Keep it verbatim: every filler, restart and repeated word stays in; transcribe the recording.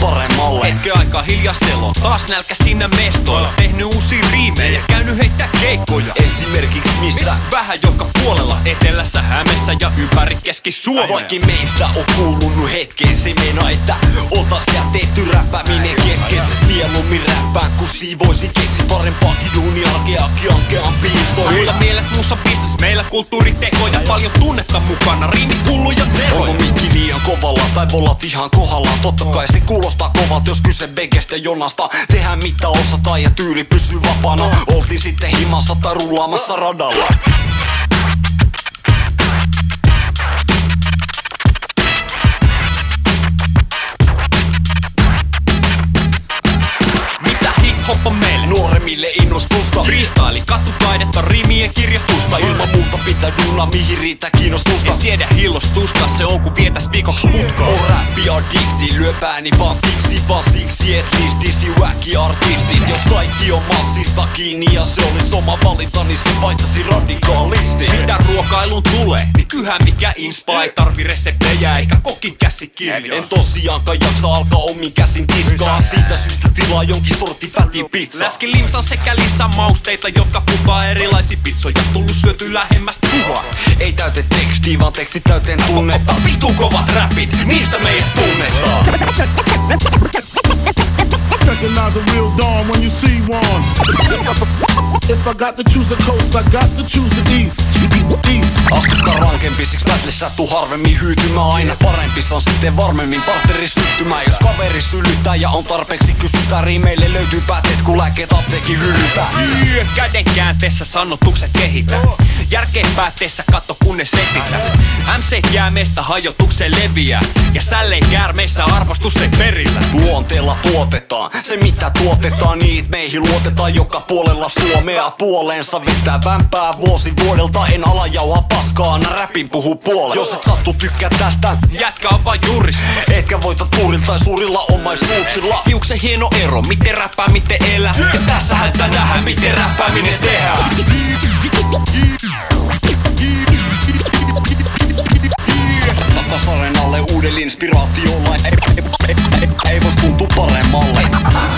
paremmalle. Hetken aikaa hiljaa selo, taas nälkä siinä mestoilla. Tehnyt uusia riimejä, käynyt heittää keikkoja. Esimerkiksi missä? Vähän joka puolella, etelässä, Hämeessä ja ympäri Keski-Suomea. Vaikka meistä on kuulunut hetken se meno, että otas jätetty räppäminen keskeisesti. Mieluummin räppään kun siivoisin keksi parempaakin duuniarkeakin ankean piirtoihin. Muilla mielestä muussa business, meillä kulttuuritekoja, paljon tunnetta mukana, riimit hulluja neroja. Onko mikki liian kovalla tai volat ihan kohdallaan? Totta kai se kuulostaa kovalta, jos kyse Bekestä Jonasta. Tehdään mitä osataan ja tyyli pysyy vapaana. Oltiin sitten himassa tai rullaamassa radalla. Hoppa meille nuoremmille innostusta. Freestyle, katutaidetta, rimien kirjoitusta. Ilman muuta pitää duunaa mihin riittää kiinnostusta. Ja siedä hillostusta, se on ku vietäis viikoks putkaa. On räppi addikti, lyö pääni vaan tiksi. Vaan siksi et listisi wacky artistit. Jos kaikki on massista kiinni ja se olis oma valinta, niin se vaihtaisi radikaalisti. Mitä ruokailuun tulee, niin yhä mikä inspire. Tarvi reseptejä eikä kokin käsikirjaa. En tosiaankaan jaksa alkaa omin käsin tiskaa. Siitä syystä tilaa jonkin sortin fätin pizza. Läski limsan sekä lisää mausteita, jotka putaa erilaisia pizzoja. Tullut syöty lähemmästä kuvaa. Ei täyte tekstiä, vaan teksti täyteen tunnetta. Vittu kovat räpit, niistä meidät tunnetaan. Recognize a real dawn when you see one. If I got to choose the coast, I got to choose the east. East. Astutta rankempi, siksi battles tuu harvemmin hyytymään. Aina parempi se on sitten varmemmin partneri syttymään. Jos kaveri sylyttää ja on tarpeeksi kysytään, riimeille löytyy päätteet kun lääkkeet apteekin hyllytään. Käden käänteessä sanotukset kehitä. Järkeen päätteessä katso kun ne setitä. M C jää meistä hajotukseen leviää. Ja sälleen käärmeissä arvostus ei perillä. Luonteella tuotetaan se mitä tuotetaan, niitä meihin luotetaan joka puolella Suomea. Puoleensa vetää vämpää vuosi vuodelta. En alajauha paskaa, aina räpin puhuu puolella. Jos et sattu tykkää tästä, jätkä on vaan jurissa. Etkä voita tuurilla tai suurilla omaisuuksilla. Hiuksen hieno ero, miten räppää, miten elää. Ja tässähän tänään miten räppääminen tehdään. Takasareen alle uudella inspiraatiolla. Ei, ei, ei, ei, ei vois tuntua paremmalle.